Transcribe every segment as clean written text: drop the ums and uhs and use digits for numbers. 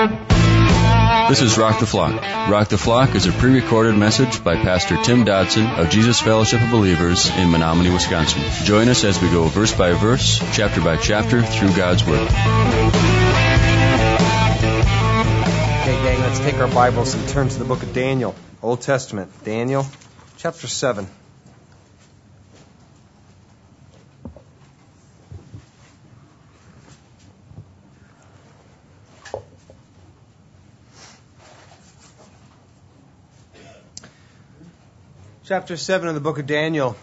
This is Rock the Flock. Rock the Flock is a pre-recorded message by Pastor Tim Dodson of Jesus Fellowship of Believers in Menominee, Wisconsin. Join us as we go verse by verse, chapter by chapter through God's Word. Okay, gang, let's take our Bibles and turn to the book of Daniel, Old Testament. Daniel, chapter 7. Chapter 7 of the book of Daniel.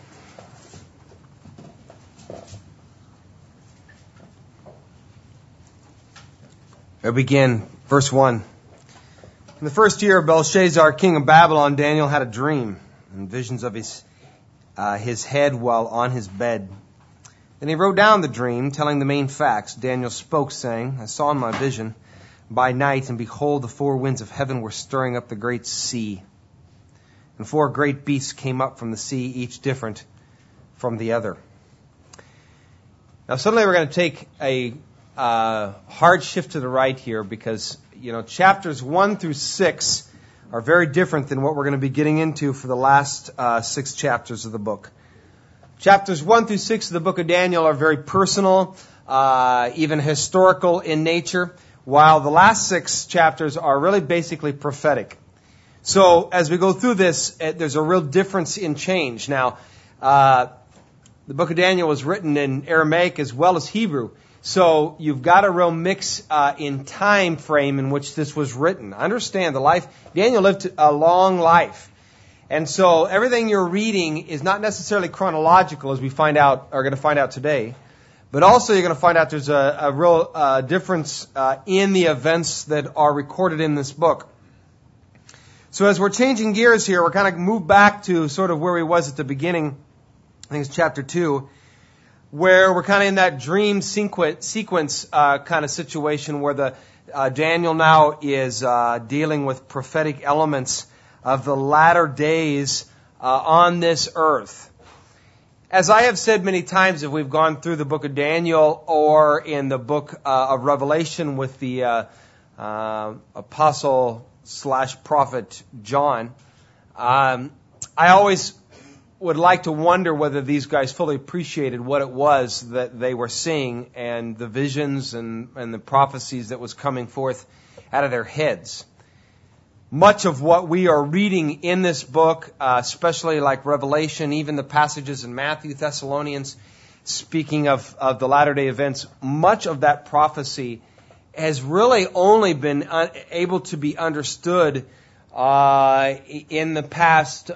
I begin, verse 1. In the first year of Belshazzar, king of Babylon, Daniel had a dream and visions of his head while on his bed. Then he wrote down the dream, telling the main facts. Daniel spoke, saying, I saw in my vision by night, and behold, the four winds of heaven were stirring up the great sea. And four great beasts came up from the sea, each different from the other. Now, suddenly we're going to take a hard shift to the right here because, chapters 1 through 6 are very different than what we're going to be getting into for the last 6 chapters of the book. Chapters 1 through 6 of the book of Daniel are very personal, even historical in nature, while the last 6 chapters are really basically prophetic. So as we go through this, there's a real difference in change. Now, the book of Daniel was written in Aramaic as well as Hebrew. So you've got a real mix in time frame in which this was written. Understand Daniel lived a long life. And so everything you're reading is not necessarily chronological, as we are going to find out today. But also you're going to find out there's a real difference in the events that are recorded in this book. So as we're changing gears here, we're kind of moved back to sort of where we was at the beginning. I think it's chapter 2, where we're kind of in that dream sequence kind of situation where the Daniel now is dealing with prophetic elements of the latter days on this earth. As I have said many times, if we've gone through the book of Daniel or in the book of Revelation with the apostle/prophet John, I always would like to wonder whether these guys fully appreciated what it was that they were seeing and the visions and the prophecies that was coming forth out of their heads. Much of what we are reading in this book, especially like Revelation, even the passages in Matthew, Thessalonians, speaking of the latter-day events, much of that prophecy has really only been able to be understood in the past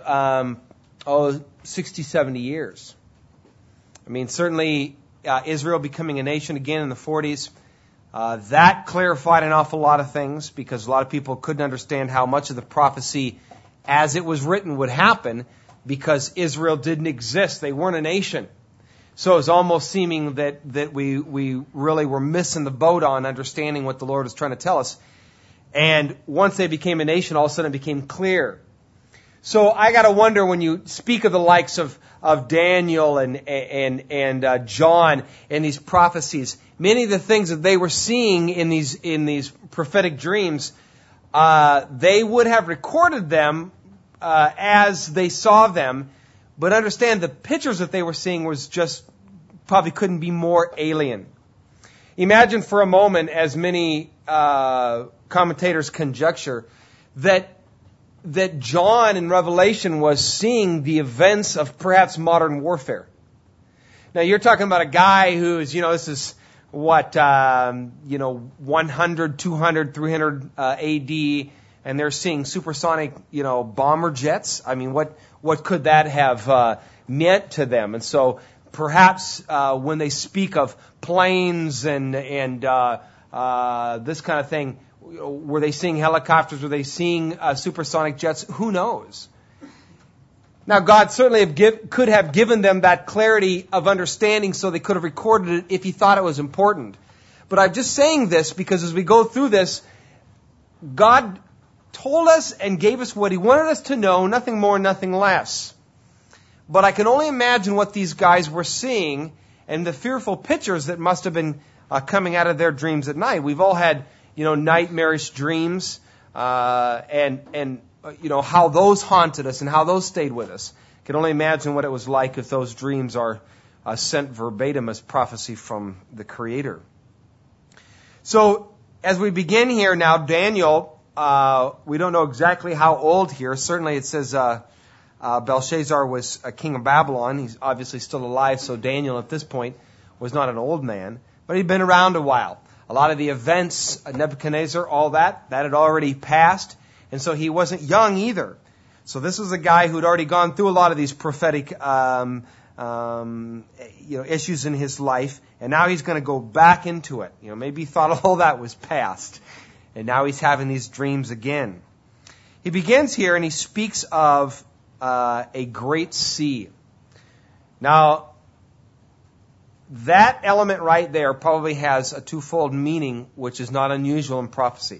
60, 70 years. I mean, certainly Israel becoming a nation again in the 40s, that clarified an awful lot of things because a lot of people couldn't understand how much of the prophecy as it was written would happen because Israel didn't exist. They weren't a nation. So it was almost seeming that we really were missing the boat on understanding what the Lord was trying to tell us. And once they became a nation, all of a sudden it became clear. So I got to wonder when you speak of the likes of Daniel and John and these prophecies, many of the things that they were seeing in these prophetic dreams, they would have recorded them as they saw them. But understand the pictures that they were seeing was just probably couldn't be more alien. Imagine for a moment, as many commentators conjecture, that John in Revelation was seeing the events of perhaps modern warfare. Now you're talking about a guy who's, this is 100, 200, 300 AD, and they're seeing supersonic, bomber jets. I mean, what could that have meant to them? And so perhaps when they speak of planes and this kind of thing, were they seeing helicopters? Were they seeing supersonic jets? Who knows? Now, God certainly could have given them that clarity of understanding so they could have recorded it if He thought it was important. But I'm just saying this because as we go through this, God told us and gave us what He wanted us to know, nothing more, nothing less. But I can only imagine what these guys were seeing and the fearful pictures that must have been coming out of their dreams at night. We've all had nightmarish dreams, and how those haunted us and how those stayed with us. Can only imagine what it was like if those dreams are sent verbatim as prophecy from the Creator. So, as we begin here now, Daniel, we don't know exactly how old here. Certainly it says Belshazzar was a king of Babylon. He's obviously still alive, so Daniel at this point was not an old man, but he'd been around a while. A lot of the events, Nebuchadnezzar, all that had already passed, and so he wasn't young either. So this was a guy who'd already gone through a lot of these prophetic issues in his life, and now he's going to go back into it. Maybe he thought all that was past, and now he's having these dreams again. He begins here, and he speaks of a great sea. Now, that element right there probably has a twofold meaning, which is not unusual in prophecy.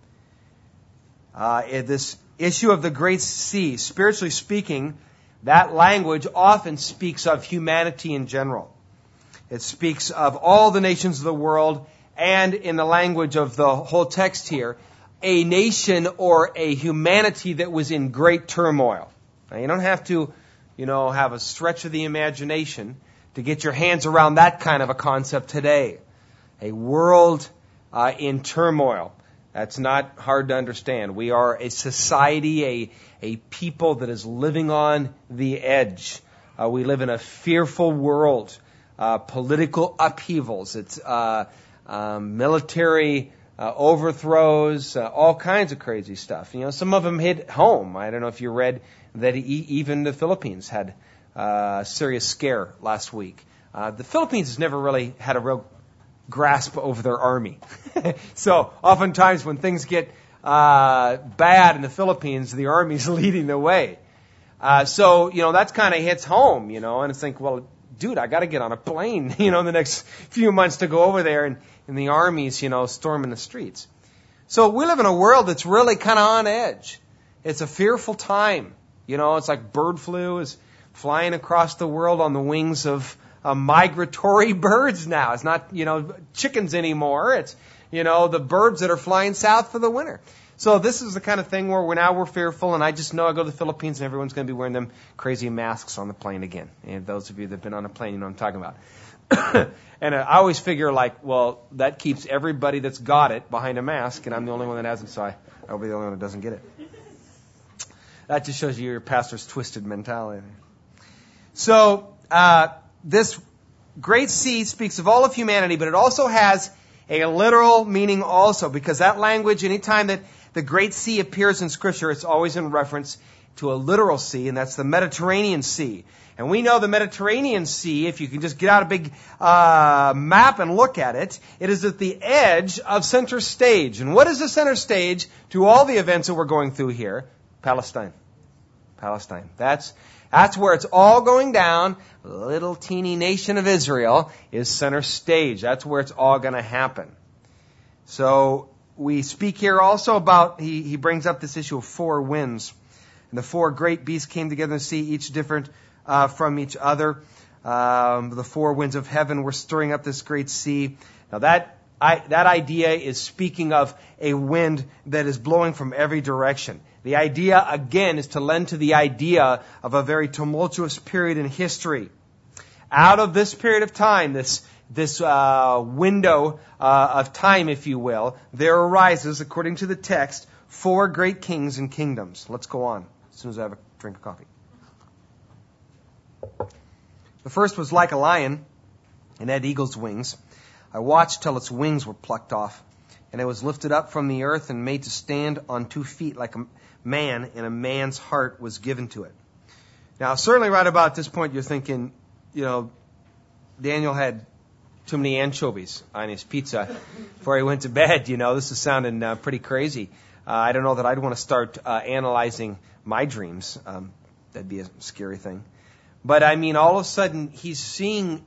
This issue of the great sea, spiritually speaking, that language often speaks of humanity in general. It speaks of all the nations of the world, and in the language of the whole text here, a nation or a humanity that was in great turmoil. Now, you don't have to, have a stretch of the imagination to get your hands around that kind of a concept today. A world in turmoil. That's not hard to understand. We are a society, a people that is living on the edge. We live in a fearful world. Political upheavals. It's military overthrows, all kinds of crazy stuff. Some of them hit home. I don't know if you read that even the Philippines had a serious scare last week. The Philippines has never really had a real grasp over their army. So oftentimes when things get bad in the Philippines, the army's leading the way. So that's kind of hits home, and it's like, well, dude, I got to get on a plane, in the next few months to go over there, and the army's, storming the streets. So we live in a world that's really kind of on edge. It's a fearful time. It's like bird flu is flying across the world on the wings of migratory birds now. It's not, chickens anymore. It's, the birds that are flying south for the winter. So this is the kind of thing where we're fearful, and I just know I go to the Philippines and everyone's going to be wearing them crazy masks on the plane again. And those of you that have been on a plane, you know what I'm talking about. And I always figure that keeps everybody that's got it behind a mask, and I'm the only one that hasn't, so I'll be the only one that doesn't get it. That just shows you your pastor's twisted mentality. So, this great sea speaks of all of humanity, but it also has a literal meaning also, because that language, anytime that the great sea appears in Scripture, it's always in reference to a literal sea, and that's the Mediterranean Sea. And we know the Mediterranean Sea, if you can just get out a big map and look at it, it is at the edge of center stage. And what is the center stage to all the events that we're going through here? Palestine. That's where it's all going down. The little teeny nation of Israel is center stage. That's where it's all going to happen. So we speak here also about, he brings up this issue of four winds. And the four great beasts came together in the sea, each different from each other. The four winds of heaven were stirring up this great sea. Now that idea is speaking of a wind that is blowing from every direction. The idea, again, is to lend to the idea of a very tumultuous period in history. Out of this period of time, this window of time, if you will, there arises, according to the text, four great kings and kingdoms. Let's go on, as soon as I have a drink of coffee. The first was like a lion and had eagle's wings. I watched till its wings were plucked off, and it was lifted up from the earth and made to stand on 2 feet like a man, and a man's heart was given to it. Now, certainly right about this point, you're thinking, Daniel had too many anchovies on his pizza before he went to bed. This is sounding pretty crazy. I don't know that I'd want to start analyzing my dreams. That'd be a scary thing. But all of a sudden, he's seeing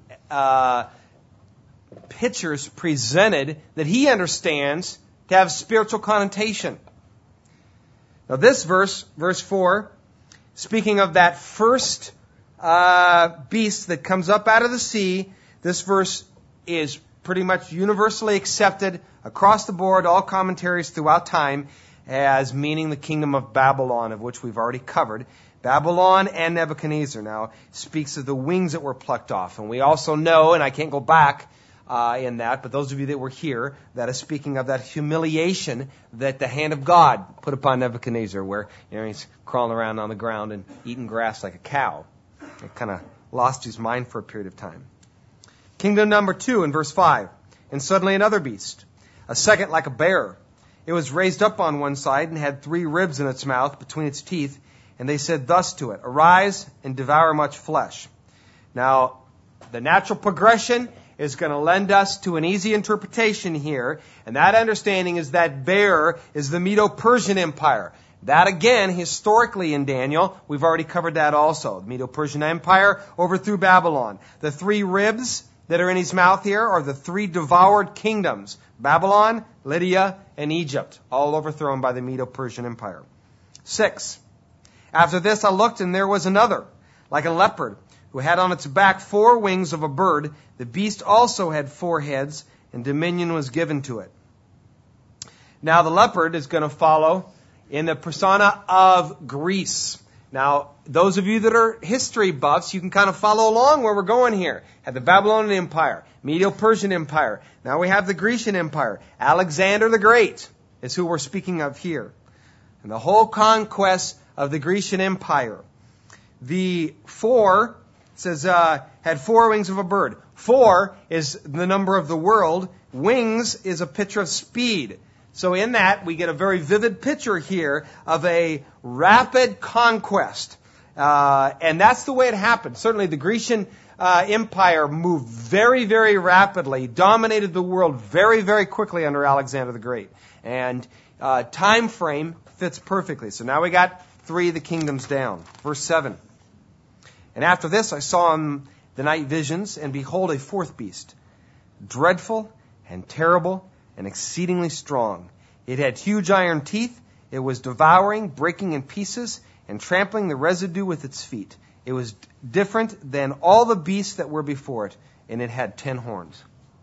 pictures presented that he understands to have spiritual connotation. Now this verse 4, speaking of that first beast that comes up out of the sea, this verse is pretty much universally accepted across the board, all commentaries throughout time, as meaning the kingdom of Babylon, of which we've already covered. Babylon and Nebuchadnezzar now speaks of the wings that were plucked off. And we also know, and I can't go back in that, but those of you that were here, that is speaking of that humiliation that the hand of God put upon Nebuchadnezzar, where he's crawling around on the ground and eating grass like a cow. He kind of lost his mind for a period of time. Kingdom number 2 in verse 5. And suddenly another beast, a second like a bear. It was raised up on one side and had 3 ribs in its mouth between its teeth. And they said thus to it, arise and devour much flesh. Now, the natural progression is going to lend us to an easy interpretation here. And that understanding is that bear is the Medo-Persian Empire. That again, historically in Daniel, we've already covered that also. The Medo-Persian Empire overthrew Babylon. The 3 ribs that are in his mouth here are the 3 devoured kingdoms. Babylon, Lydia, and Egypt, all overthrown by the Medo-Persian Empire. 6. After this I looked, and there was another, like a leopard, who had on its back 4 wings of a bird. The beast also had 4 heads, and dominion was given to it. Now the leopard is going to follow in the persona of Greece. Now, those of you that are history buffs, you can kind of follow along where we're going here. Had the Babylonian Empire, Medo-Persian Empire. Now we have the Grecian Empire. Alexander the Great is who we're speaking of here. And the whole conquest of the Grecian Empire. The 4 says had 4 wings of a bird. 4 is the number of the world. Wings is a picture of speed. So in that, we get a very vivid picture here of a rapid conquest. And that's the way it happened. Certainly the Grecian Empire moved very, very rapidly, dominated the world very, very quickly under Alexander the Great. And time frame fits perfectly. So now we got 3 of the kingdoms down. Verse 7. And after this I saw in the night visions, and behold, a 4th beast, dreadful and terrible and exceedingly strong. It had huge iron teeth. It was devouring, breaking in pieces, and trampling the residue with its feet. It was different than all the beasts that were before it, and it had 10 horns.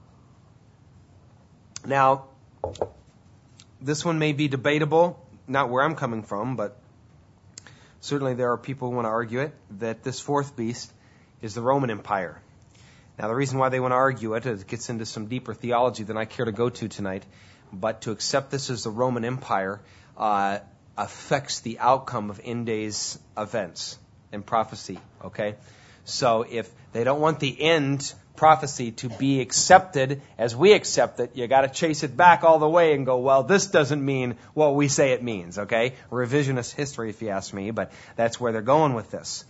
Now, this one may be debatable, not where I'm coming from, but certainly there are people who want to argue it, that this 4th beast is the Roman Empire. Now, the reason why they want to argue it gets into some deeper theology than I care to go to tonight, but to accept this as the Roman Empire affects the outcome of end days events and prophecy, okay? So if they don't want the end prophecy to be accepted as we accept it, you got to chase it back all the way and go, well, this doesn't mean what we say it means, okay? Revisionist history, if you ask me, but that's where they're going with this.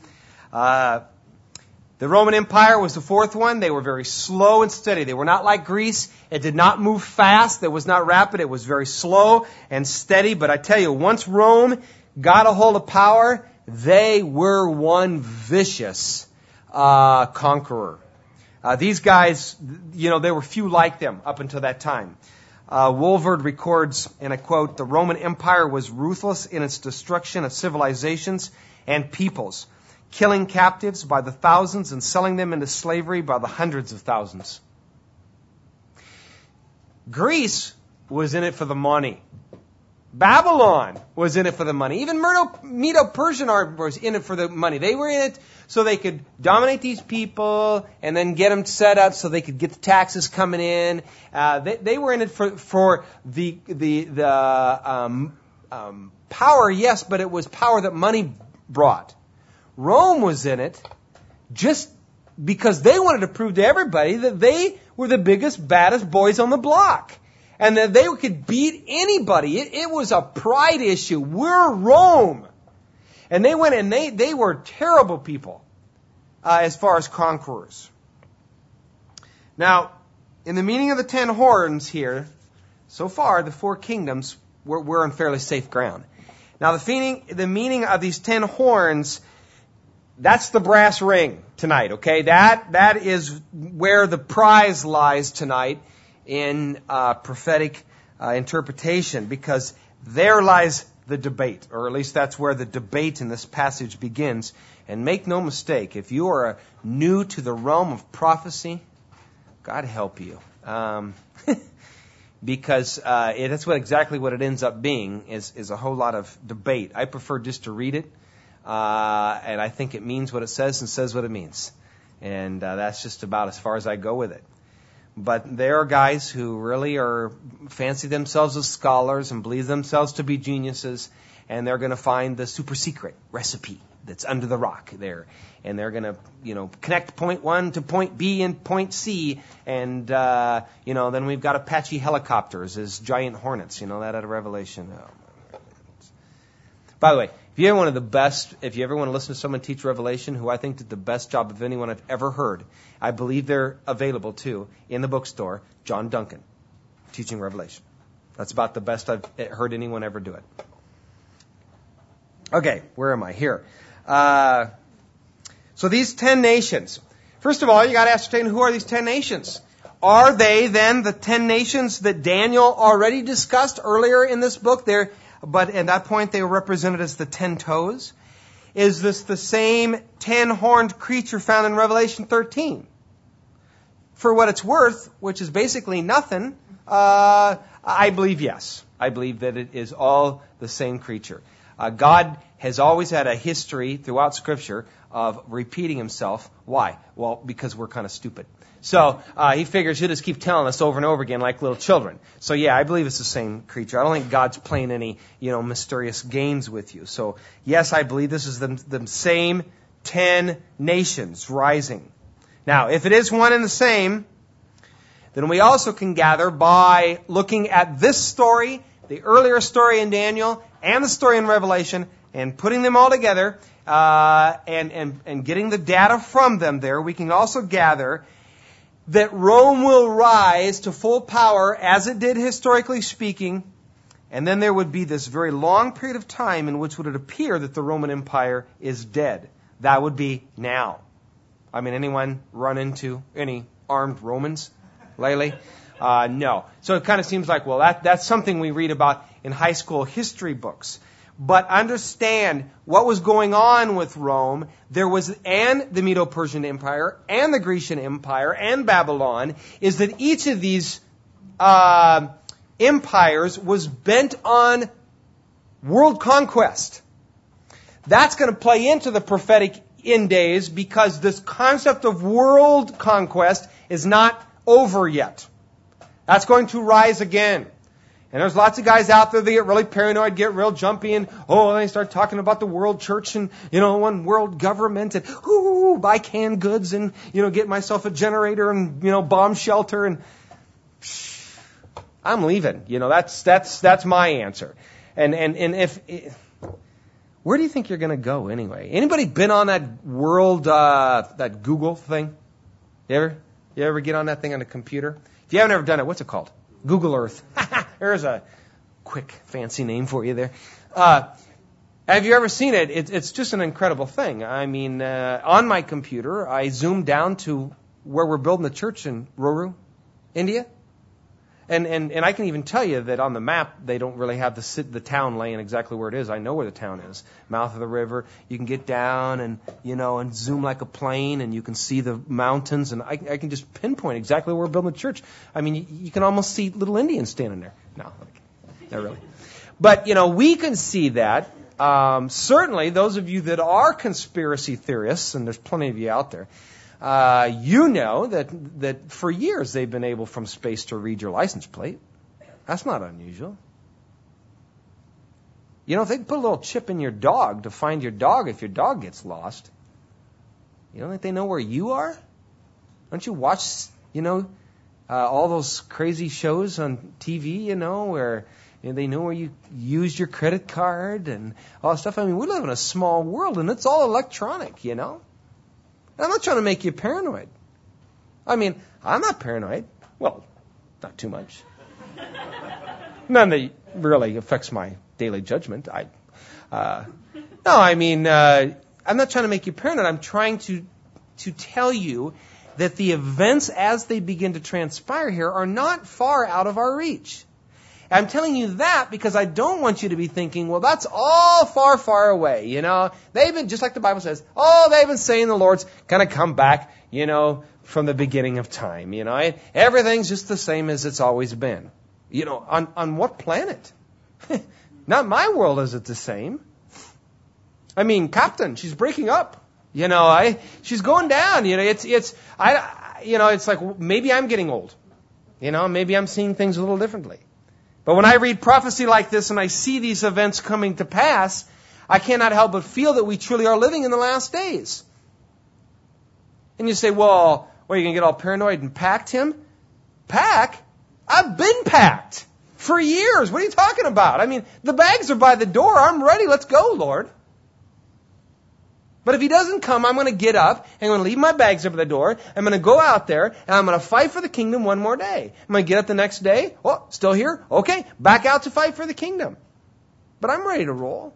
The Roman Empire was the 4th one. They were very slow and steady. They were not like Greece. It did not move fast. It was not rapid. It was very slow and steady. But I tell you, once Rome got a hold of power, they were one vicious conqueror. These guys, there were few like them up until that time. Wolverd records, and I quote, "The Roman Empire was ruthless in its destruction of civilizations and peoples, killing captives by the thousands and selling them into slavery by the hundreds of thousands." Greece was in it for the money. Babylon was in it for the money. Even Medo-Persian was in it for the money. They were in it so they could dominate these people and then get them set up so they could get the taxes coming in. They were in it for the power, yes, but it was power that money brought. Rome was in it just because they wanted to prove to everybody that they were the biggest, baddest boys on the block. And that they could beat anybody. It was a pride issue. We're Rome. And they went and they were terrible people as far as conquerors. Now, in the meaning of the 10 horns here, so far the 4 kingdoms, we're on fairly safe ground. Now, the meaning of these 10 horns, that's the brass ring tonight, okay? That is where the prize lies tonight in prophetic interpretation, because there lies the debate, or at least that's where the debate in this passage begins. And make no mistake, if you are new to the realm of prophecy, God help you. because that's exactly what it ends up being is a whole lot of debate. I prefer just to read it, and I think it means what it says and says what it means. And that's just about as far as I go with it. But there are guys who really fancy themselves as scholars and believe themselves to be geniuses, and they're going to find the super secret recipe that's under the rock there. And they're going to, connect point 1 to point B and point C, and, then we've got Apache helicopters as giant hornets, that out of Revelation. Oh. By the way, if you ever want to listen to someone teach Revelation, who I think did the best job of anyone I've ever heard, I believe they're available too in the bookstore, John Duncan, teaching Revelation. That's about the best I've heard anyone ever do it. Okay, where am I? Here. So these 10 nations. First of all, you got to ascertain, who are these 10 nations? Are they then the 10 nations that Daniel already discussed earlier in this book? But at that point they were represented as the 10 toes. Is this the same 10-horned creature found in Revelation 13? For what it's worth, which is basically nothing, I believe yes. I believe that it is all the same creature. God has always had a history throughout Scripture of repeating himself. Why? Well, because we're kind of stupid. So he figures he'll just keep telling us over and over again like little children. So yeah, I believe it's the same creature. I don't think God's playing any, mysterious games with you. So yes, I believe this is the same 10 nations rising. Now, if it is one and the same, then we also can gather by looking at this story, the earlier story in Daniel, and the story in Revelation, and putting them all together, and getting the data from them there, we can also gather that Rome will rise to full power as it did historically speaking, and then there would be this very long period of time in which would it appear that the Roman Empire is dead. That would be now. I mean, anyone run into any armed Romans lately? No. So it kind of seems like, well, that's something we read about in high school history books. But understand what was going on with Rome. There was, and the Medo-Persian Empire, and the Grecian Empire, and Babylon, is that each of these empires was bent on world conquest. That's going to play into the prophetic end days because this concept of world conquest is not over yet. That's going to rise again. And there's lots of guys out there that get really paranoid, get real jumpy, and they start talking about the world church and, one world government, and buy canned goods and, get myself a generator and, bomb shelter, and I'm leaving. That's my answer. And if where do you think you're going to go anyway? Anybody been on that world, that Google thing? You ever get on that thing on a computer? If you haven't ever done it, what's it called? Google Earth. There's a quick, fancy name for you there. Have you ever seen it? It's just an incredible thing. I mean, on my computer, I zoomed down to where we're building the church in Ruru, India. And I can even tell you that on the map, they don't really have the town laying exactly where it is. I know where the town is. Mouth of the river. You can get down and, and zoom like a plane, and you can see the mountains, and I can just pinpoint exactly where we're building the church. I mean, you can almost see little Indians standing there. No, not really. But, we can see that. Certainly, those of you that are conspiracy theorists, and there's plenty of you out there, you know that for years they've been able from space to read your license plate. That's not unusual. If they put a little chip in your dog to find your dog if your dog gets lost, you don't think they know where you are? Don't you watch, all those crazy shows on TV, where they know where you used your credit card and all that stuff? I mean, we live in a small world, and it's all electronic, I'm not trying to make you paranoid. I mean, I'm not paranoid. Well, not too much. None that really affects my daily judgment. I'm not trying to make you paranoid. I'm trying to tell you that the events as they begin to transpire here are not far out of our reach. I'm telling you that because I don't want you to be thinking, well, that's all far, far away. They've been, just like the Bible says, they've been saying the Lord's going to come back, from the beginning of time. Everything's just the same as it's always been. On what planet? Not my world is it the same. Captain, she's breaking up. She's going down. It's like maybe I'm getting old. Maybe I'm seeing things a little differently. But when I read prophecy like this and I see these events coming to pass, I cannot help but feel that we truly are living in the last days. And you say, well, are you going to get all paranoid and pack, Tim? Pack? I've been packed for years. What are you talking about? The bags are by the door. I'm ready. Let's go, Lord. But if he doesn't come, I'm going to get up, and I'm going to leave my bags up at the door, I'm going to go out there, and I'm going to fight for the kingdom one more day. I'm going to get up the next day, still here? Okay, back out to fight for the kingdom. But I'm ready to roll.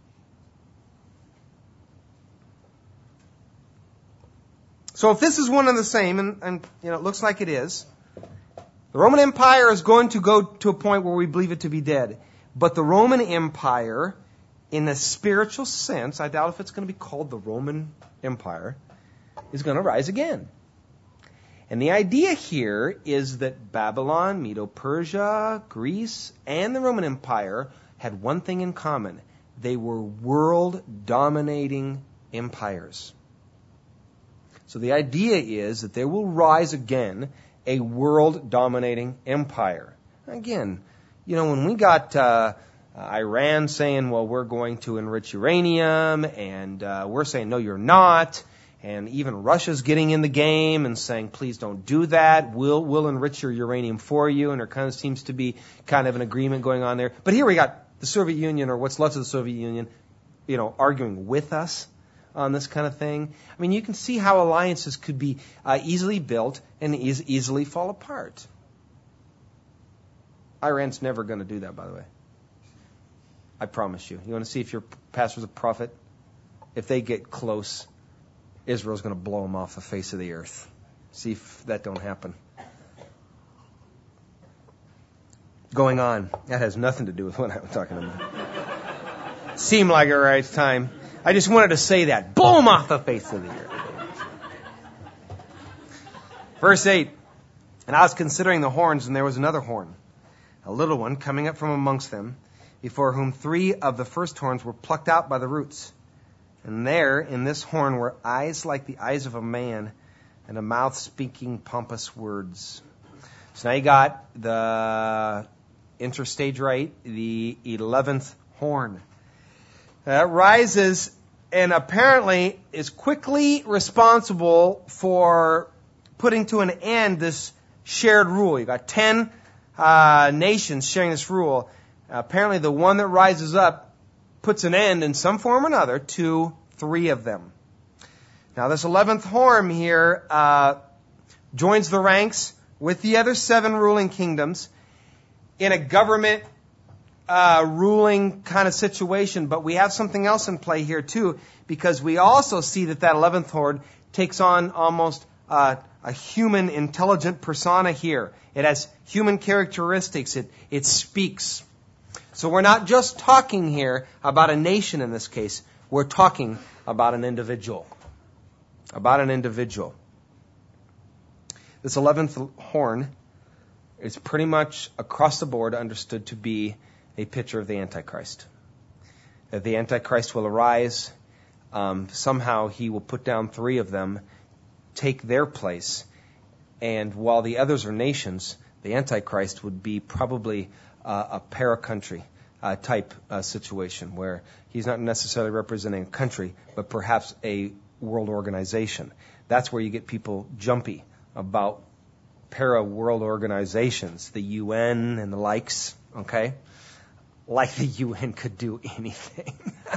So if this is one and the same, and it looks like it is, the Roman Empire is going to go to a point where we believe it to be dead. But the Roman Empire, in a spiritual sense, I doubt if it's going to be called the Roman Empire, is going to rise again. And the idea here is that Babylon, Medo-Persia, Greece, and the Roman Empire had one thing in common. They were world-dominating empires. So the idea is that there will rise again a world-dominating empire. Again, when we got Iran saying, well, we're going to enrich uranium, and we're saying, no, you're not, and even Russia's getting in the game and saying, please don't do that, we'll enrich your uranium for you, and there kind of seems to be kind of an agreement going on there. But here we got the Soviet Union, or what's left of the Soviet Union, arguing with us on this kind of thing. You can see how alliances could be easily built and easily fall apart. Iran's never going to do that, by the way. I promise you. You want to see if your pastor's a prophet? If they get close, Israel's going to blow them off the face of the earth. See if that don't happen. Going on. That has nothing to do with what I'm talking about. Seemed like a right time. I just wanted to say that. Blow them off the face of the earth. Verse 8. And I was considering the horns, and there was another horn, a little one, coming up from amongst them, before whom 3 of the first horns were plucked out by the roots. And there, in this horn, were eyes like the eyes of a man, and a mouth speaking pompous words. So now you got the interstage right, the 11th horn. That rises and apparently is quickly responsible for putting to an end this shared rule. You got 10 nations sharing this rule. Apparently the one that rises up puts an end in some form or another to 3 of them. Now this 11th horn here joins the ranks with the other 7 ruling kingdoms in a government ruling kind of situation. But we have something else in play here too, because we also see that 11th horn takes on almost a human intelligent persona here. It has human characteristics. It speaks. So we're not just talking here about a nation in this case. We're talking about an individual. About an individual. This 11th horn is pretty much across the board understood to be a picture of the Antichrist. That the Antichrist will arise. Somehow he will put down 3 of them, take their place, and while the others are nations, the Antichrist would be probably a para-country type situation where he's not necessarily representing a country, but perhaps a world organization. That's where you get people jumpy about para-world organizations, the UN and the likes, okay? Like the UN could do anything.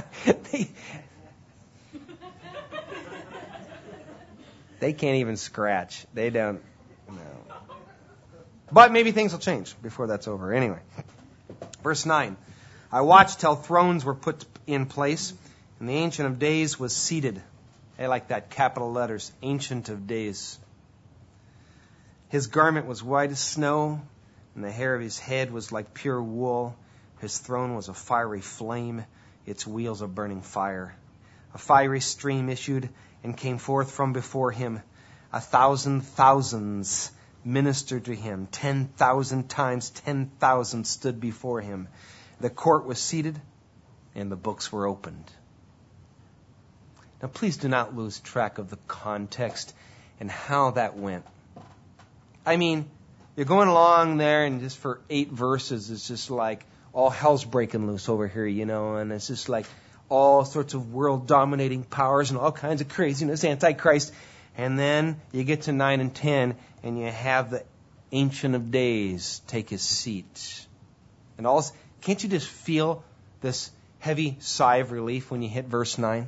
They can't even scratch. They don't. No. But maybe things will change before that's over. Anyway. Verse 9. I watched till thrones were put in place, and the Ancient of Days was seated. I like that, capital letters. Ancient of Days. His garment was white as snow, and the hair of his head was like pure wool. His throne was a fiery flame, its wheels a burning fire. A fiery stream issued and came forth from before him. 1,000 thousands ministered to him. 10,000 times 10,000 stood before him. The court was seated and the books were opened. Now please do not lose track of the context and how that went. I mean, you're going along there and just for 8 verses, it's just like all hell's breaking loose over here, and it's just like all sorts of world-dominating powers and all kinds of craziness, Antichrist. And then you get to 9 and 10, and you have the Ancient of Days take his seat. And can't you just feel this heavy sigh of relief when you hit verse 9?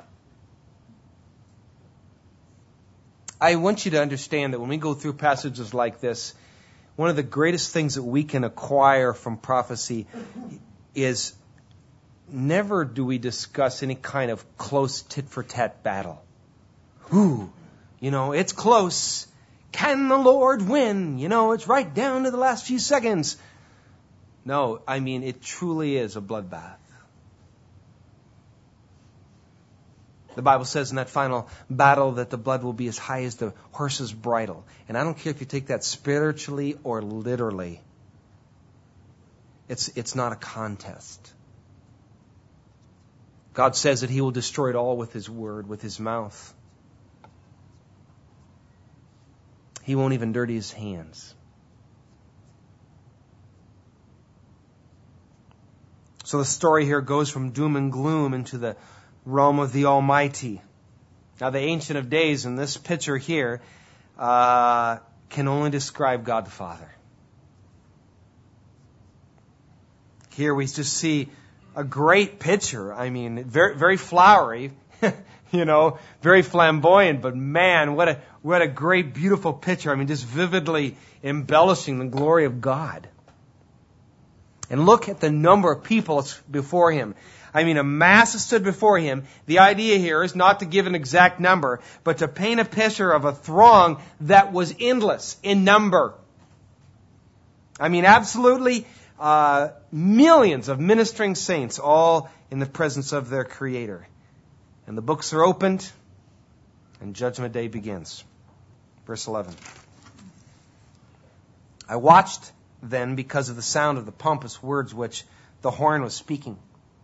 I want you to understand that when we go through passages like this, one of the greatest things that we can acquire from prophecy is never do we discuss any kind of close tit-for-tat battle. It's close. Can the Lord win? It's right down to the last few seconds. No, I mean, it truly is a bloodbath. The Bible says in that final battle that the blood will be as high as the horse's bridle. And I don't care if you take that spiritually or literally. It's not a contest. God says that he will destroy it all with his word, with his mouth. He won't even dirty his hands. So the story here goes from doom and gloom into the realm of the Almighty. Now the Ancient of Days in this picture here can only describe God the Father. Here we just see a great picture. I mean, very, very flowery, very flamboyant, but man, what a great, beautiful picture. I mean, just vividly embellishing the glory of God. And look at the number of people before him. I mean, a mass stood before him. The idea here is not to give an exact number, but to paint a picture of a throng that was endless in number. I mean, absolutely millions of ministering saints, all in the presence of their Creator. And the books are opened, and Judgment Day begins. Verse 11. I watched then because of the sound of the pompous words which the horn was speaking.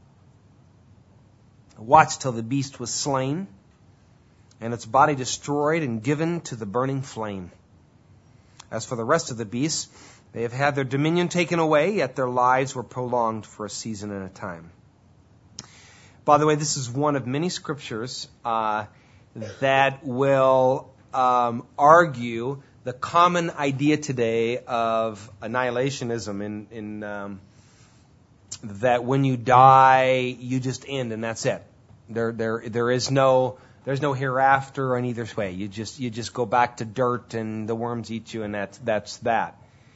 I watched till the beast was slain, and its body destroyed and given to the burning flame. As for the rest of the beasts, they have had their dominion taken away, yet their lives were prolonged for a season and a time. By the way, this is one of many scriptures that will argue the common idea today of annihilationism in that when you die, you just end and that's it. There's no hereafter in either way. You just go back to dirt and the worms eat you and that's that.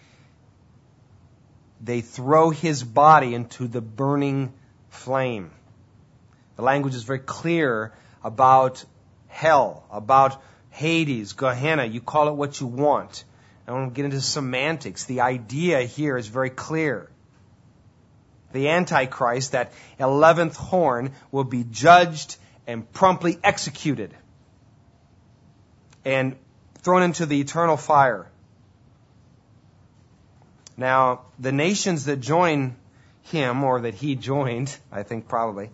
They throw his body into the burning flame. The language is very clear about hell, about Hades, Gehenna. You call it what you want. I don't want to get into semantics. The idea here is very clear. The Antichrist, that 11th horn, will be judged and promptly executed and thrown into the eternal fire. Now, the nations that join him, or that he joined, I think probably,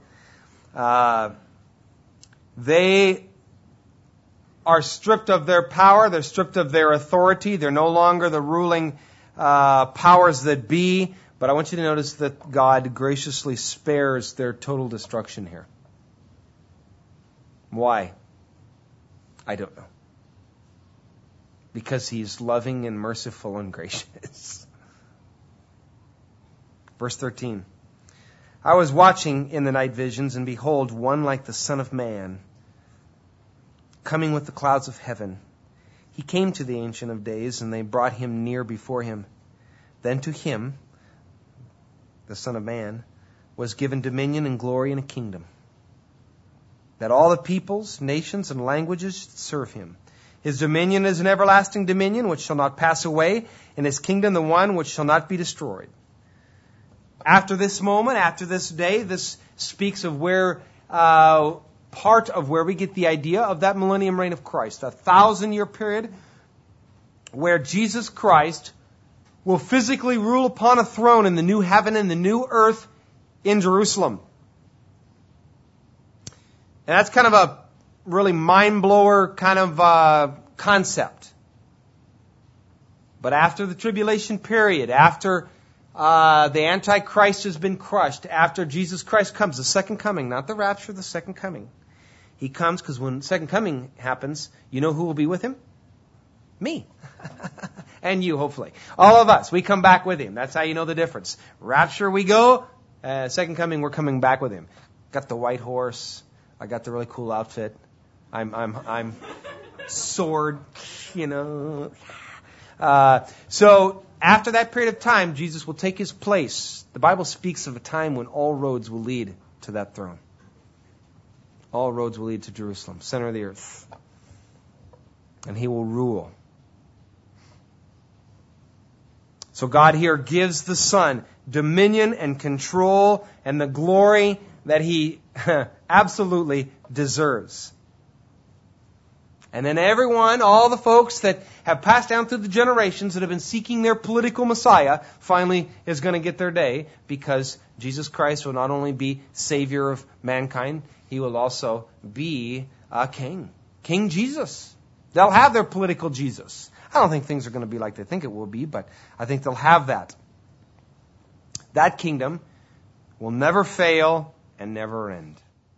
they are stripped of their power, they're stripped of their authority, they're no longer the ruling powers that be. But I want you to notice that God graciously spares their total destruction here. Why? I don't know. Because he's loving and merciful and gracious. Verse 13. I was watching in the night visions, and behold, one like the Son of Man, coming with the clouds of heaven. He came to the Ancient of Days, and they brought him near before him. Then to him, the Son of Man, was given dominion and glory and a kingdom, that all the peoples, nations, and languages should serve him. His dominion is an everlasting dominion which shall not pass away, and his kingdom the one which shall not be destroyed. After this moment, after this day, this speaks of where part of where we get the idea of that millennium reign of Christ, a 1,000-year period where Jesus Christ will physically rule upon a throne in the new heaven and the new earth in Jerusalem. And that's kind of a really mind-blower kind of concept. But after the tribulation period, after the Antichrist has been crushed, after Jesus Christ comes, the second coming, not the rapture, the second coming. He comes because when the second coming happens, you know who will be with him? Me. And you, hopefully. All of us. We come back with him. That's how you know the difference. Rapture, we go. Second coming, we're coming back with him. Got the white horse. I got the really cool outfit. I'm sword, you know. So after that period of time, Jesus will take his place. The Bible speaks of a time when all roads will lead to that throne. All roads will lead to Jerusalem, center of the earth. And he will rule. So God here gives the Son dominion and control and the glory that he absolutely deserves. And then everyone, all the folks that have passed down through the generations that have been seeking their political Messiah, finally is going to get their day, because Jesus Christ will not only be Savior of mankind, he will also be a King. King Jesus. They'll have their political Jesus. I don't think things are going to be like they think it will be, but I think they'll have that. That kingdom will never fail and never end.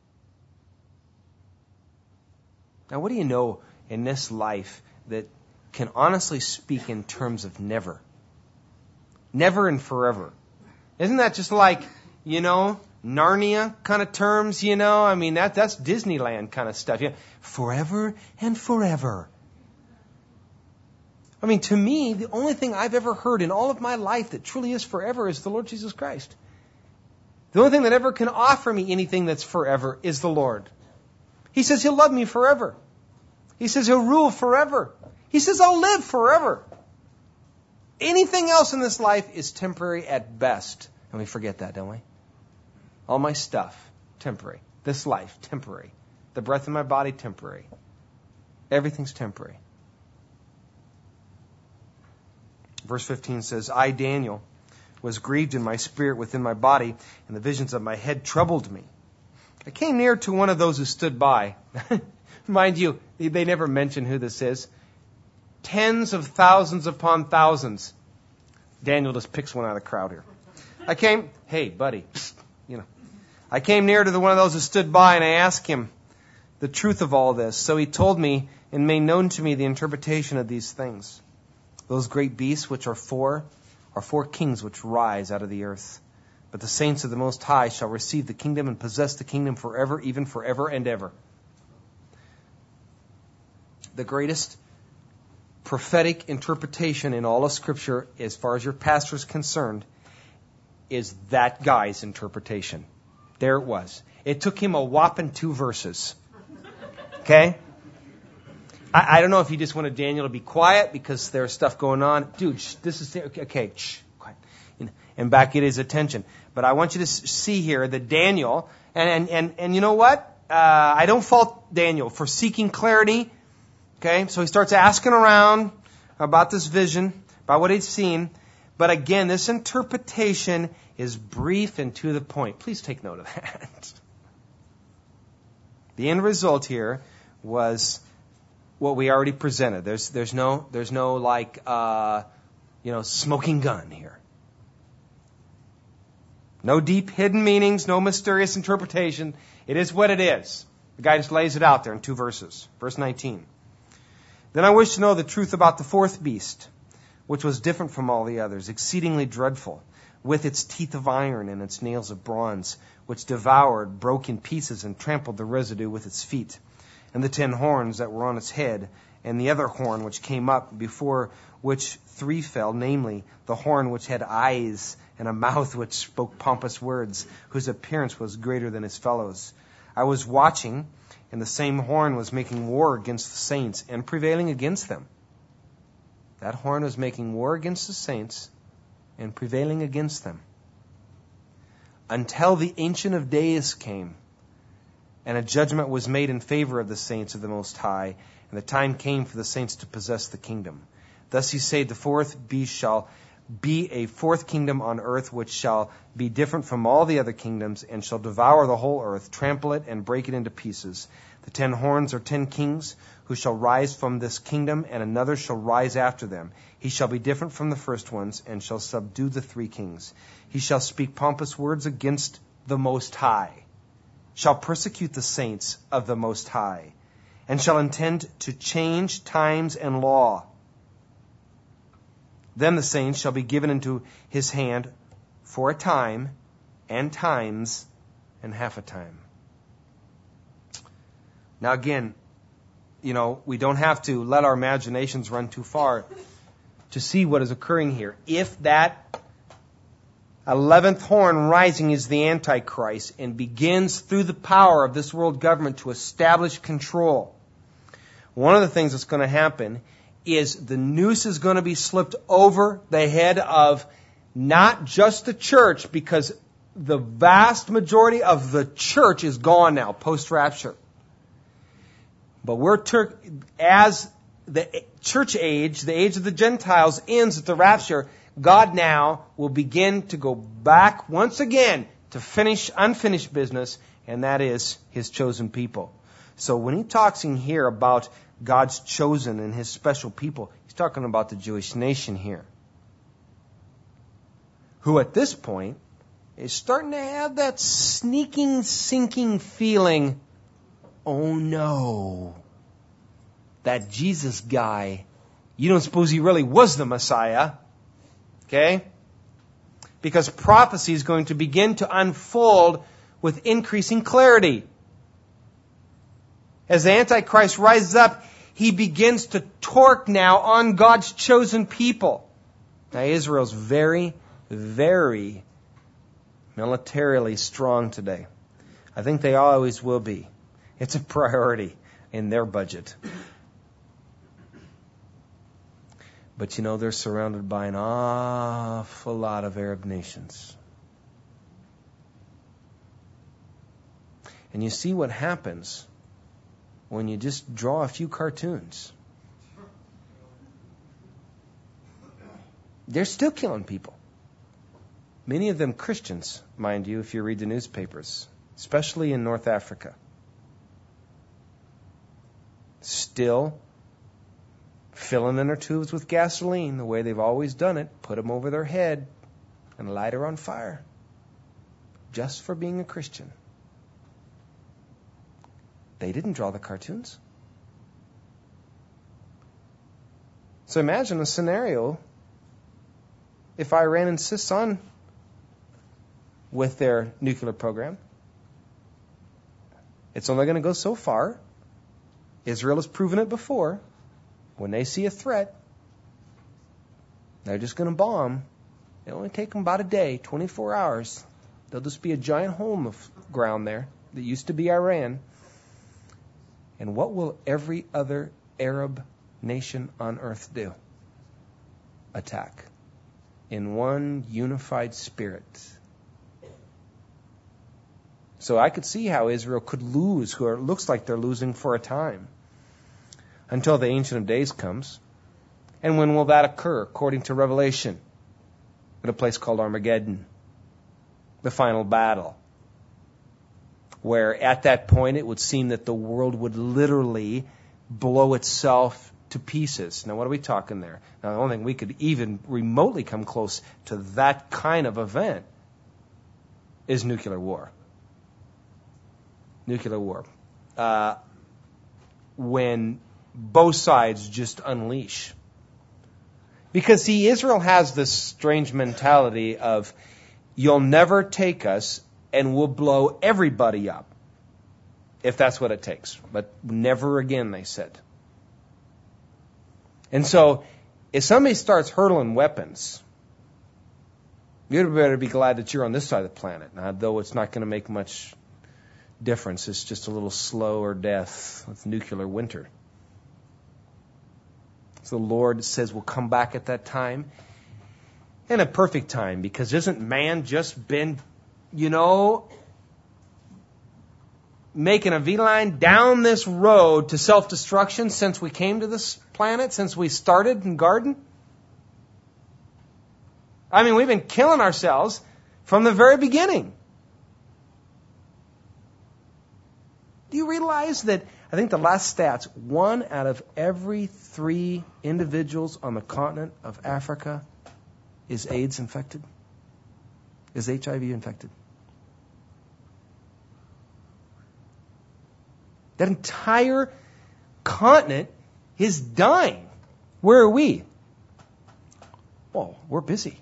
Now, what do you know in this life that can honestly speak in terms of never? Never and forever. Isn't that just like, Narnia kind of terms, I mean, that's Disneyland kind of stuff. Forever and forever. I mean, to me, the only thing I've ever heard in all of my life that truly is forever is the Lord Jesus Christ. The only thing that ever can offer me anything that's forever is the Lord. He says he'll love me forever. He says he'll rule forever. He says I'll live forever. Anything else in this life is temporary at best. And we forget that, don't we? All my stuff, temporary. This life, temporary. The breath in my body, temporary. Everything's temporary. Verse 15 says, I, Daniel, was grieved in my spirit within my body, and the visions of my head troubled me. I came near to one of those who stood by. Mind you, they never mention who this is. Tens of thousands upon thousands. Daniel just picks one out of the crowd here. Hey, buddy, I came near to one of those who stood by, and I asked him the truth of all this. So he told me and made known to me the interpretation of these things. Those great beasts which are four kings which rise out of the earth. But the saints of the Most High shall receive the kingdom and possess the kingdom forever, even forever and ever. The greatest prophetic interpretation in all of Scripture, as far as your pastor is concerned, is that guy's interpretation. There it was. It took him a whopping 2 verses. Okay? I don't know if he just wanted Daniel to be quiet because there's stuff going on. Dude, this is... Okay, quiet. And back get his attention. But I want you to see here that Daniel... And you know what? I don't fault Daniel for seeking clarity. Okay? So he starts asking around about this vision, about what he'd seen. But again, this interpretation is brief and to the point. Please take note of that. The end result here was what we already presented. There's no like smoking gun here. No deep hidden meanings, no mysterious interpretation. It is what it is. The guy just lays it out there in 2 verses. Verse 19. Then I wish to know the truth about the 4th beast, which was different from all the others, exceedingly dreadful, with its teeth of iron and its nails of bronze, which devoured, broke in pieces, and trampled the residue with its feet. And the 10 horns that were on its head, and the other horn which came up, before which 3 fell, namely, the horn which had eyes and a mouth which spoke pompous words, whose appearance was greater than his fellows. I was watching, and the same horn was making war against the saints and prevailing against them. That horn was making war against the saints and prevailing against them. Until the Ancient of Days came, And a judgment was made in favor of the saints of the Most High, and the time came for the saints to possess the kingdom. Thus he said, the fourth beast shall be a fourth kingdom on earth, which shall be different from all the other kingdoms, and shall devour the whole earth, trample it, and break it into pieces. The 10 horns are 10 kings, who shall rise from this kingdom, and another shall rise after them. He shall be different from the first ones, and shall subdue the 3 kings. He shall speak pompous words against the Most High, shall persecute the saints of the Most High, and shall intend to change times and law. Then the saints shall be given into his hand for a time, and times, and half a time. Now again, we don't have to let our imaginations run too far to see what is occurring here. If that 11th horn rising is the Antichrist and begins through the power of this world government to establish control, one of the things that's going to happen is the noose is going to be slipped over the head of not just the church, because the vast majority of the church is gone now, post-rapture. But as the church age, the age of the Gentiles, ends at the rapture, God now will begin to go back once again to finish unfinished business, and that is his chosen people. So when he talks in here about God's chosen and his special people, he's talking about the Jewish nation here, who at this point is starting to have that sneaking, sinking feeling, oh no, that Jesus guy, you don't suppose he really was the Messiah? Okay? Because prophecy is going to begin to unfold with increasing clarity. As the Antichrist rises up, he begins to torque now on God's chosen people. Now Israel's very, very militarily strong today. I think they always will be. It's a priority in their budget. But they're surrounded by an awful lot of Arab nations. And you see what happens when you just draw a few cartoons. They're still killing people. Many of them Christians, mind you, if you read the newspapers, especially in North Africa. Still filling in their tubes with gasoline the way they've always done it, put them over their head, and light her on fire. Just for being a Christian. They didn't draw the cartoons. So imagine a scenario if Iran insists on with their nuclear program. It's only going to go so far. Israel has proven it before. When they see a threat, they're just going to bomb. It'll only take them about a day, 24 hours. There'll just be a giant hole in the ground there that used to be Iran. And what will every other Arab nation on earth do? Attack. In one unified spirit. So I could see how Israel could lose, who it looks like they're losing for a time, until the Ancient of Days comes. And when will that occur? According to Revelation, at a place called Armageddon, the final battle, where at that point it would seem that the world would literally blow itself to pieces. Now, what are we talking there? Now, the only thing we could even remotely come close to that kind of event is nuclear war. Nuclear war. When both sides just unleash. Because, see, Israel has this strange mentality of, you'll never take us and we'll blow everybody up, if that's what it takes. But never again, they said. And so, if somebody starts hurling weapons, you'd better be glad that you're on this side of the planet. Now, though it's not going to make much difference. It's just a little slower death with nuclear winter. So the Lord says we'll come back at that time. And a perfect time, because isn't man just been, making a V-line down this road to self-destruction since we came to this planet, since we started in garden? I mean, we've been killing ourselves from the very beginning. Do you realize that, I think the last stats, 1 out of every 3 individuals on the continent of Africa is AIDS infected? Is HIV infected? That entire continent is dying. Where are we? Well, we're busy.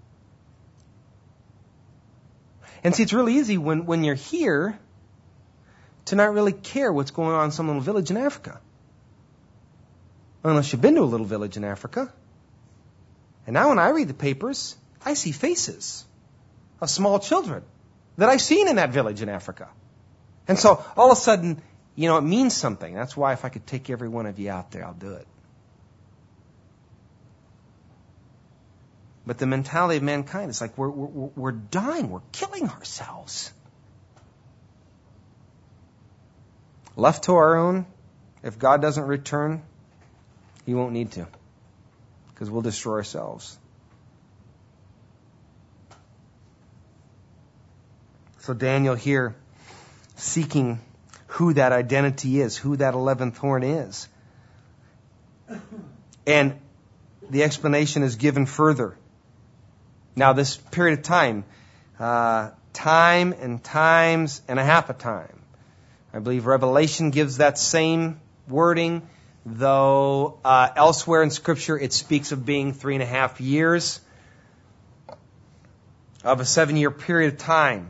And see, it's really easy when you're here to not really care what's going on in some little village in Africa. Unless you've been to a little village in Africa. And now when I read the papers, I see faces of small children that I've seen in that village in Africa. And so all of a sudden, it means something. That's why if I could take every one of you out there, I'll do it. But the mentality of mankind is like we're dying. We're killing ourselves. Left to our own, if God doesn't return, He won't need to, because we'll destroy ourselves. So Daniel here, seeking who that identity is, who that 11th horn is. And the explanation is given further. Now this period of time, time and times and a half a time. I believe Revelation gives that same wording, though elsewhere in Scripture it speaks of being 3.5 years of a 7-year period of time.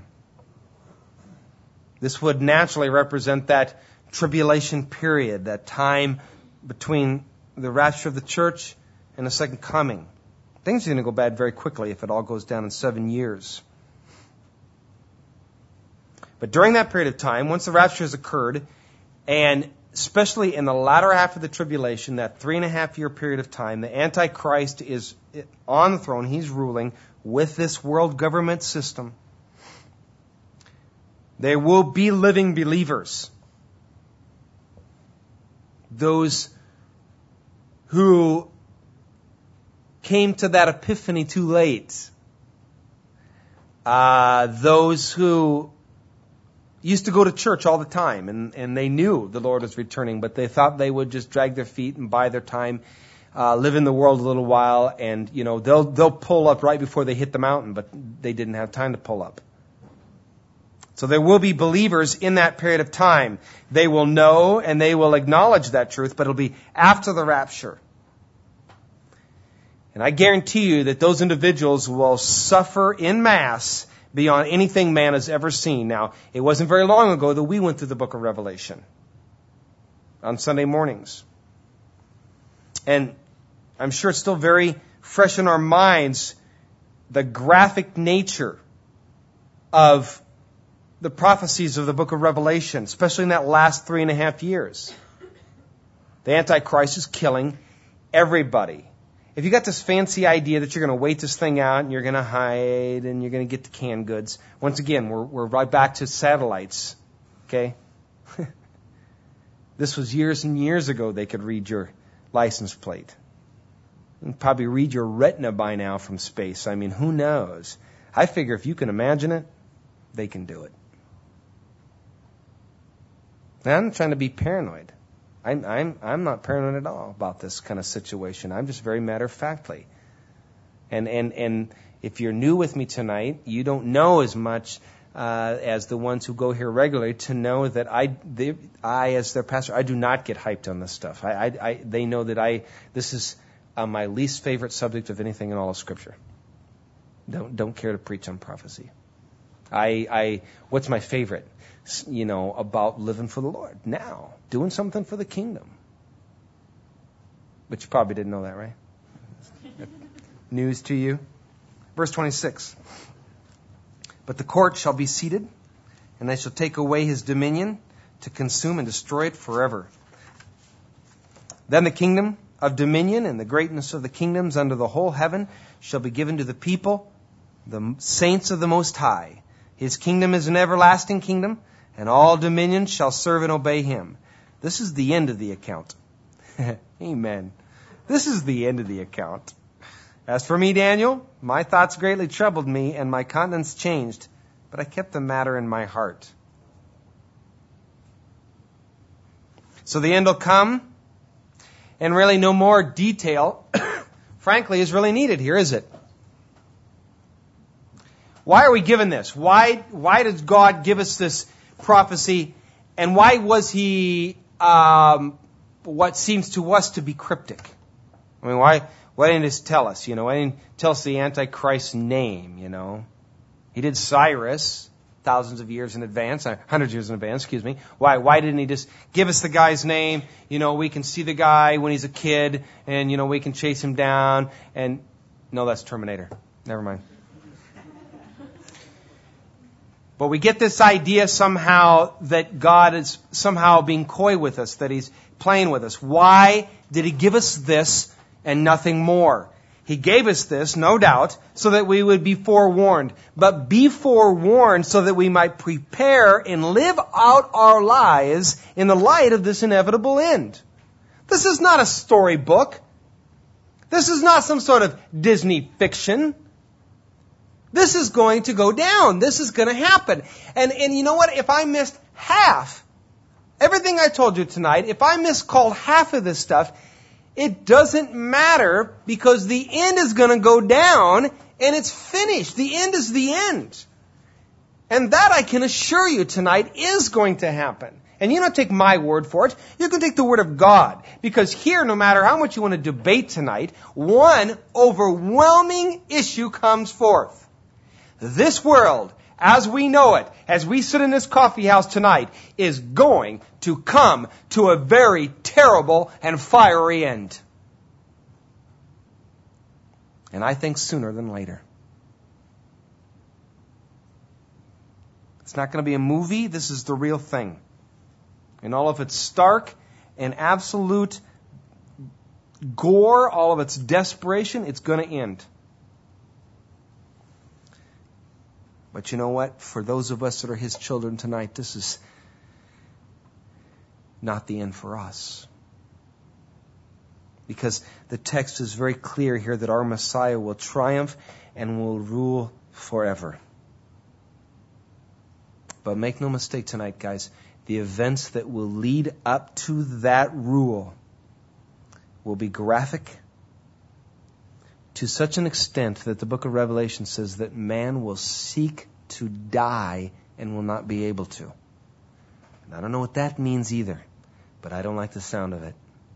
This would naturally represent that tribulation period, that time between the rapture of the church and the second coming. Things are going to go bad very quickly if it all goes down in 7 years. But during that period of time, once the rapture has occurred, and especially in the latter half of the tribulation, that 3.5-year period of time, the Antichrist is on the throne. He's ruling with this world government system. There will be living believers. Those who came to that epiphany too late. Those who used to go to church all the time, and they knew the Lord was returning, but they thought they would just drag their feet and bide their time, live in the world a little while, and they'll pull up right before they hit the mountain, but they didn't have time to pull up. So there will be believers in that period of time. They will know and they will acknowledge that truth, but it'll be after the rapture. And I guarantee you that those individuals will suffer en masse beyond anything man has ever seen. Now, it wasn't very long ago that we went through the book of Revelation on Sunday mornings. And I'm sure it's still very fresh in our minds, the graphic nature of the prophecies of the book of Revelation, especially in that last 3.5 years. The Antichrist is killing everybody. If you got this fancy idea that you're going to wait this thing out and you're going to hide and you're going to get the canned goods, once again, we're right back to satellites. Okay? This was years and years ago they could read your license plate. And probably read your retina by now from space. I mean, who knows? I figure if you can imagine it, they can do it. Now, I'm not trying to be paranoid. I'm not paranoid at all about this kind of situation. I'm just very matter-of-factly. And if you're new with me tonight, you don't know as much as the ones who go here regularly to know that I as their pastor, I do not get hyped on this stuff. They know that this is my least favorite subject of anything in all of Scripture. Don't care to preach on prophecy. What's my favorite? About living for the Lord now, doing something for the kingdom. But you probably didn't know that, right? News to you. Verse 26. But the court shall be seated, and they shall take away his dominion to consume and destroy it forever. Then the kingdom of dominion and the greatness of the kingdoms under the whole heaven shall be given to the people, the saints of the Most High. His kingdom is an everlasting kingdom, and all dominions shall serve and obey him. This is the end of the account. Amen. This is the end of the account. As for me, Daniel, my thoughts greatly troubled me, and my countenance changed, but I kept the matter in my heart. So the end will come, and really no more detail, frankly, is really needed here, is it? Why are we given this? Why does God give us this prophecy, and why was he what seems to us to be cryptic? I mean, why didn't he just tell us? Why didn't he tell us the Antichrist's name? He did Cyrus thousands of years in advance, hundreds of years in advance, excuse me. Why didn't he just give us the guy's name? We can see the guy when he's a kid, and we can chase him down. And no, that's Terminator. Never mind. But we get this idea somehow that God is somehow being coy with us, that he's playing with us. Why did he give us this and nothing more? He gave us this, no doubt, so that we would be forewarned. But be forewarned so that we might prepare and live out our lives in the light of this inevitable end. This is not a storybook. This is not some sort of Disney fiction. This is going to go down. This is going to happen. And you know what? If I missed half, everything I told you tonight, if I miscalled half of this stuff, it doesn't matter, because the end is going to go down and it's finished. The end is the end. And that, I can assure you tonight, is going to happen. And you don't take my word for it. You can take the word of God. Because here, no matter how much you want to debate tonight, one overwhelming issue comes forth. This world, as we know it, as we sit in this coffee house tonight, is going to come to a very terrible and fiery end. And I think sooner than later. It's not going to be a movie. This is the real thing. In all of its stark and absolute gore, all of its desperation, it's going to end. But you know what? For those of us that are his children tonight, this is not the end for us. Because the text is very clear here that our Messiah will triumph and will rule forever. But make no mistake tonight, guys, the events that will lead up to that rule will be graphic to such an extent that the book of Revelation says that man will seek to die and will not be able to. And I don't know what that means either, but I don't like the sound of it.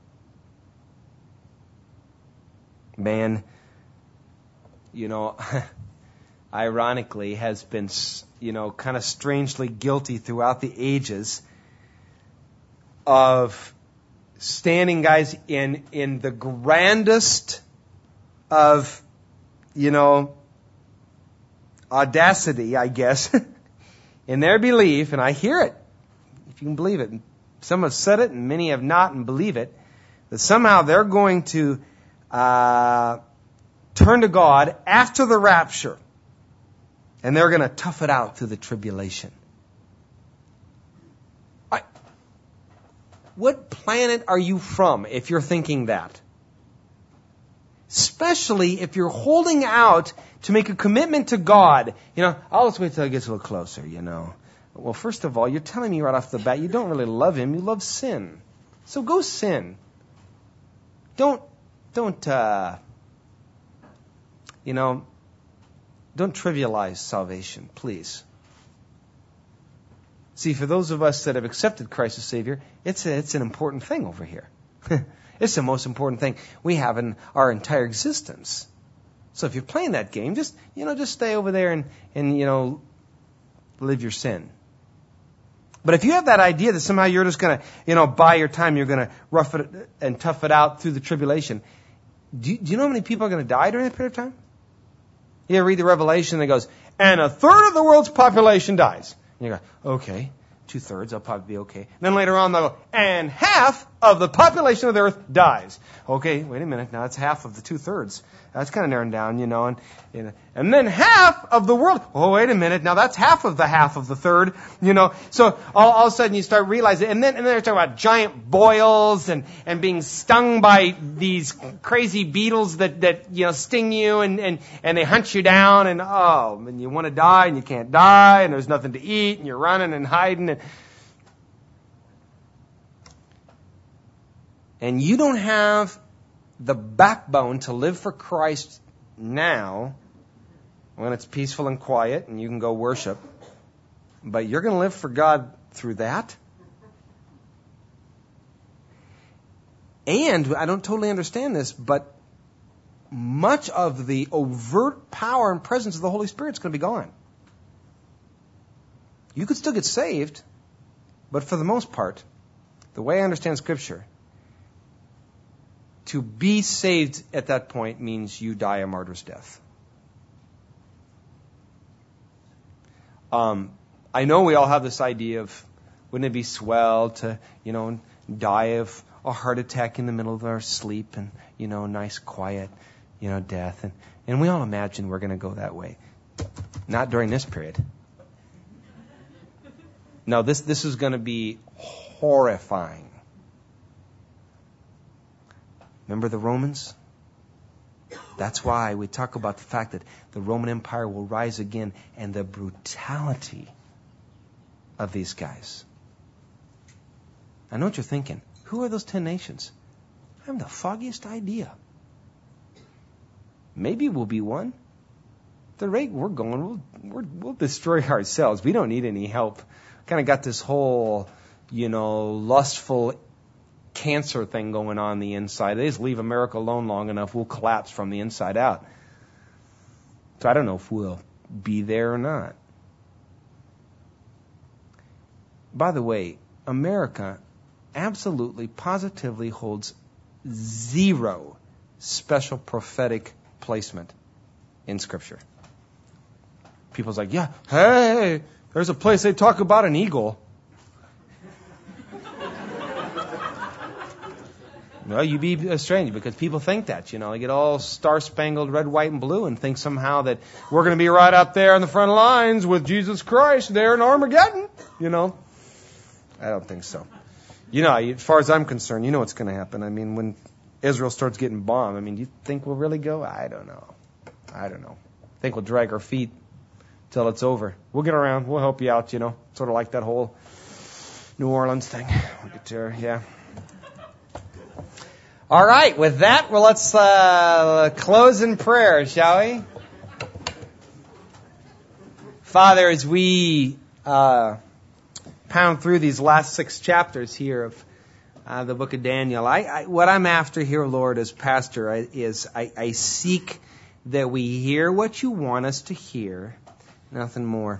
Man, ironically has been, kind of strangely guilty throughout the ages of standing, guys, in the grandest of, audacity, I guess, in their belief, and I hear it, if you can believe it. Some have said it, and many have not, and believe it, that somehow they're going to turn to God after the rapture, and they're going to tough it out through the tribulation. What planet are you from if you're thinking that? Especially if you're holding out to make a commitment to God. I'll just wait till it gets a little closer, Well, first of all, you're telling me right off the bat you don't really love him. You love sin. So go sin. Don't trivialize salvation, please. See, for those of us that have accepted Christ as Savior, it's an important thing over here. It's the most important thing we have in our entire existence. So if you're playing that game, just stay over there and live your sin. But if you have that idea that somehow you're just going to, buy your time, you're going to rough it and tough it out through the tribulation, do you know how many people are going to die during that period of time? You read the Revelation and it goes, and a third of the world's population dies. And you go, okay, 2/3, I'll probably be okay. And then later on they'll go, and half of the population of the earth dies. Okay, wait a minute. Now that's half of the 2/3. That's kind of narrowing down, and then half of the world. Oh, wait a minute. Now that's half of the third, So all of a sudden you start realizing, and then they're talking about giant boils and being stung by these crazy beetles that sting you and they hunt you down and you want to die and you can't die and there's nothing to eat and you're running and hiding and you don't have the backbone to live for Christ now when it's peaceful and quiet and you can go worship, but you're going to live for God through that? And I don't totally understand this, but much of the overt power and presence of the Holy Spirit is going to be gone. You could still get saved, but for the most part, the way I understand Scripture, to be saved at that point means you die a martyr's death. I know we all have this idea of, wouldn't it be swell to, die of a heart attack in the middle of our sleep and, nice, quiet, death. And we all imagine we're going to go that way. Not during this period. No, this is going to be horrifying. Remember the Romans? That's why we talk about the fact that the Roman Empire will rise again and the brutality of these guys. I know what you're thinking. Who are those 10 nations? I have the foggiest idea. Maybe we'll be one. The rate we're going, we'll destroy ourselves. We don't need any help. Kind of got this whole, lustful cancer thing going on the inside. They just leave America alone long enough, we'll collapse from the inside out. So I don't know if we'll be there or not. By the way, America absolutely, positively holds zero special prophetic placement in Scripture. People's like, yeah, hey, there's a place they talk about an eagle. Well, you be strange because people think that, they get all star-spangled red, white, and blue and think somehow that we're going to be right up there in the front lines with Jesus Christ there in Armageddon, I don't think so. As far as I'm concerned, you know what's going to happen. I mean, when Israel starts getting bombed, do you think we'll really go? I don't know. I think we'll drag our feet till it's over. We'll get around. We'll help you out, sort of like that whole New Orleans thing. We'll get there, yeah. All right, with that, well, let's close in prayer, shall we? Father, as we pound through these last 6 chapters here of the book of Daniel, what I'm after here, Lord, as pastor, is I seek that we hear what you want us to hear, nothing more.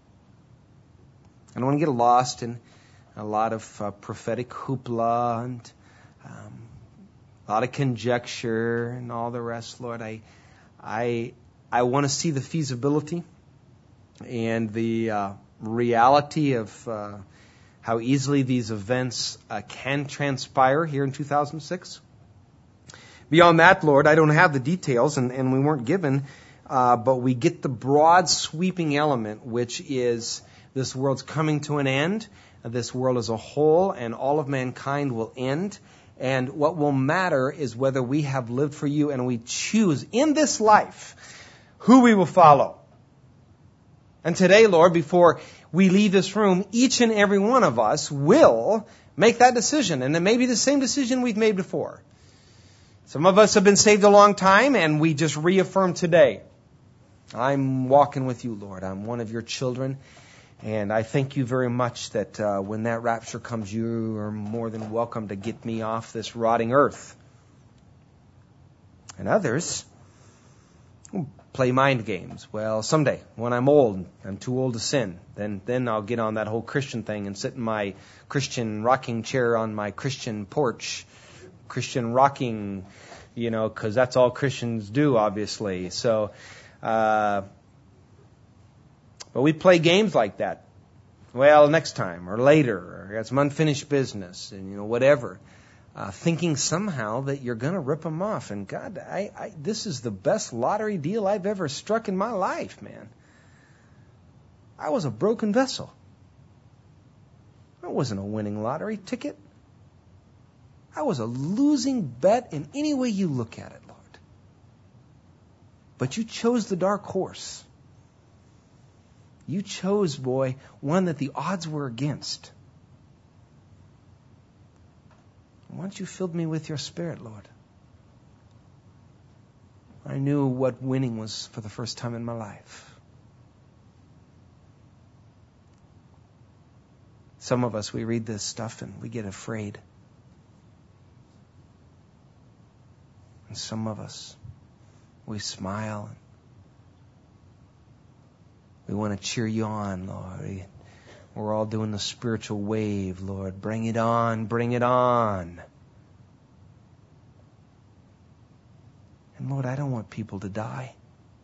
I don't want to get lost in a lot of prophetic hoopla and a lot of conjecture and all the rest, Lord. I want to see the feasibility and the reality of how easily these events can transpire here in 2006. Beyond that, Lord, I don't have the details, and we weren't given, but we get the broad sweeping element, which is this world's coming to an end, this world as a whole, and all of mankind will end. And what will matter is whether we have lived for you and we choose in this life who we will follow. And today, Lord, before we leave this room, each and every one of us will make that decision. And it may be the same decision we've made before. Some of us have been saved a long time and we just reaffirm today. I'm walking with you, Lord. I'm one of your children. And I thank you very much that when that rapture comes, you are more than welcome to get me off this rotting earth. And others play mind games. Well, someday, when I'm old, I'm too old to sin, then I'll get on that whole Christian thing and sit in my Christian rocking chair on my Christian porch. Christian rocking, because that's all Christians do, obviously. So, but we play games like that. Well, next time or later, or got some unfinished business and, whatever. thinking somehow that you're going to rip them off. And God, this is the best lottery deal I've ever struck in my life, man. I was a broken vessel. I wasn't a winning lottery ticket. I was a losing bet in any way you look at it, Lord. But you chose the dark horse. You chose, boy, one that the odds were against. Once you filled me with your Spirit, Lord, I knew what winning was for the first time in my life. Some of us, we read this stuff and we get afraid. And some of us, we smile. We want to cheer you on, Lord. We're all doing the spiritual wave, Lord. Bring it on, bring it on. And Lord, I don't want people to die.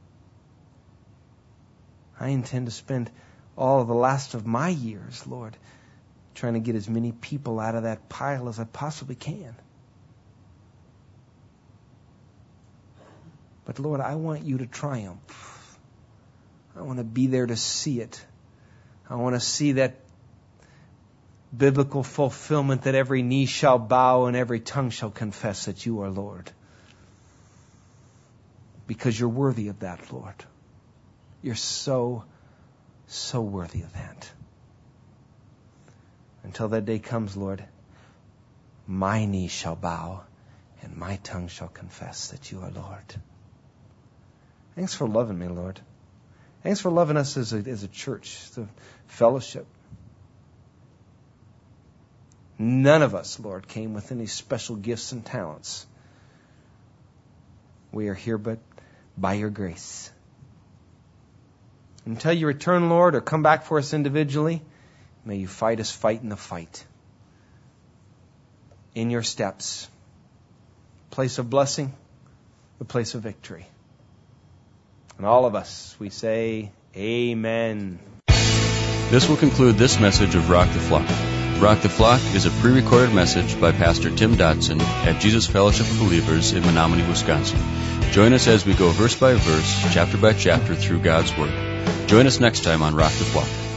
I intend to spend all of the last of my years, Lord, trying to get as many people out of that pile as I possibly can. But Lord, I want you to triumph. I want to be there to see it. I want to see that biblical fulfillment that every knee shall bow and every tongue shall confess that you are Lord. Because you're worthy of that, Lord. You're so, so worthy of that. Until that day comes, Lord, my knee shall bow and my tongue shall confess that you are Lord. Thanks for loving me, Lord. Thanks for loving us as a church, the fellowship. None of us, Lord, came with any special gifts and talents. We are here but by your grace. Until you return, Lord, or come back for us individually, may you fight us fighting the fight. In your steps. Place of blessing, the place of victory. And all of us, we say, Amen. This will conclude this message of Rock the Flock. Rock the Flock is a pre-recorded message by Pastor Tim Dodson at Jesus Fellowship of Believers in Menominee, Wisconsin. Join us as we go verse by verse, chapter by chapter through God's Word. Join us next time on Rock the Flock.